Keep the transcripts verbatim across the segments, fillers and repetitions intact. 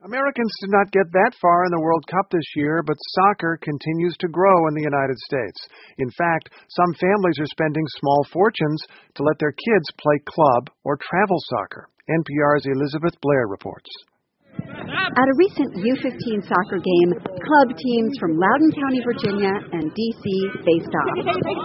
Americans did not get that far in the World Cup this year, but soccer continues to grow in the United States. In fact, some families are spending small fortunes to let their kids play club or travel soccer. N P R's Elizabeth Blair reports. At a recent U fifteen soccer game, club teams from Loudoun County, Virginia and D C faced off.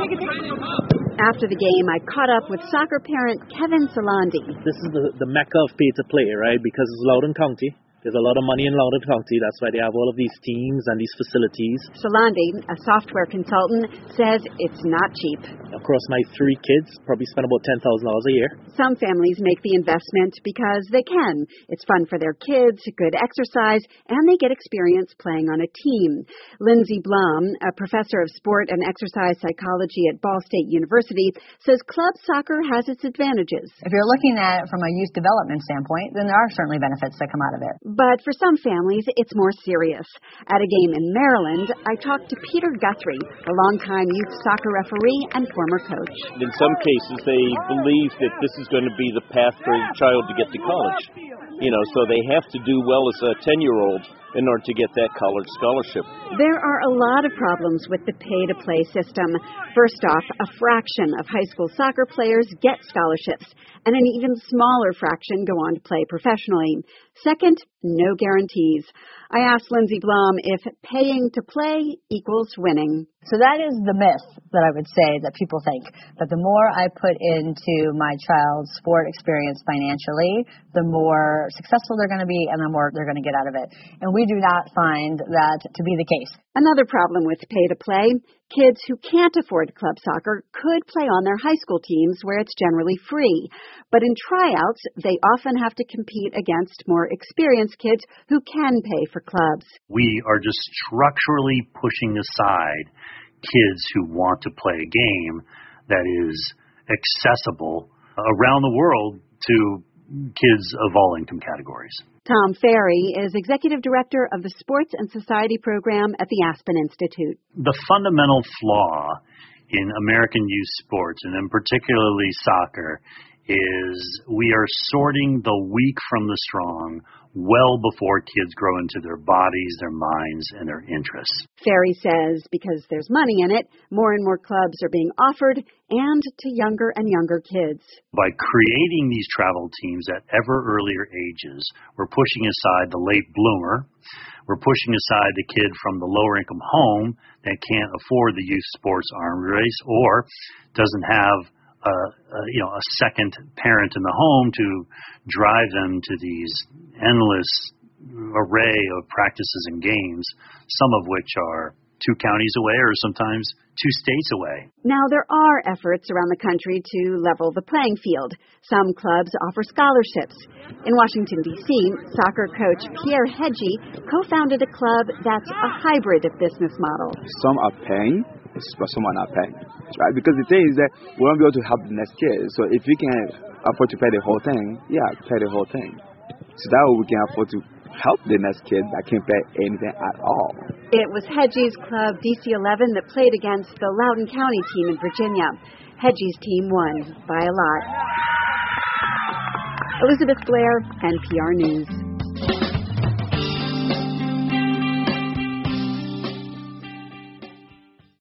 After the game, I caught up with soccer parent Kevin Solandi. This is the, the mecca of pay to play, right? Because it's Loudoun County. There's a lot of money in Loudoun County. That's why they have all of these teams and these facilities. Solandi, a software consultant, says it's not cheap. Across my three kids, probably spend about ten thousand dollars a year. Some families make the investment because they can. It's fun for their kids, good exercise, and they get experience playing on a team. Lindsay Blum, a professor of sport and exercise psychology at Ball State University, says club soccer has its advantages. If you're looking at it from a youth development standpoint, then there are certainly benefits that come out of it. But for some families, it's more serious. At a game in Maryland, I talked to Peter Guthrie, a longtime youth soccer referee and former coach. In some cases, they believe that this is going to be the path for a child to get to college. You know, so they have to do well as a ten-year-old in order to get that college scholarship. There are a lot of problems with the pay-to-play system. First off, a fraction of high school soccer players get scholarships, and an even smaller fraction go on to play professionally. Second, no guarantees. I asked Lindsay Blum if paying to play equals winning. So that is the myth that I would say that people think, that the more I put into my child's sport experience financially, the more successful they're going to be and the more they're going to get out of it. And we do not find that to be the case. Another problem with pay-to-play, kids who can't afford club soccer could play on their high school teams where it's generally free. But in tryouts, they often have to compete against more experienced kids who can pay for clubs. We are just structurally pushing aside kids who want to play a game that is accessible around the world to kids of all income categories. Tom Ferry is Executive Director of the Sports and Society Program at the Aspen Institute. The fundamental flaw in American youth sports, and in particularly soccer, is we are sorting the weak from the strong well before kids grow into their bodies, their minds, and their interests. Ferry says because there's money in it, more and more clubs are being offered, and to younger and younger kids. By creating these travel teams at ever earlier ages, we're pushing aside the late bloomer. We're pushing aside the kid from the lower income home that can't afford the youth sports arms race or doesn't have a, a, you know, a second parent in the home to drive them to these endless array of practices and games, some of which are two counties away or sometimes two states away. Now, there are efforts around the country to level the playing field. Some clubs offer scholarships. In Washington, D C, soccer coach Pierre Hedgie co-founded a club that's a hybrid business model. Some are paying, but some are not paying. Right? Because the thing is that we won't be able to help the next kid. So if we can afford to pay the whole thing, yeah, pay the whole thing. So that way we can afford to help the next kid that can't pay anything at all. It was Hedgie's club, D C eleven, that played against the Loudoun County team in Virginia. Hedgie's team won by a lot. Elizabeth Blair, N P R News.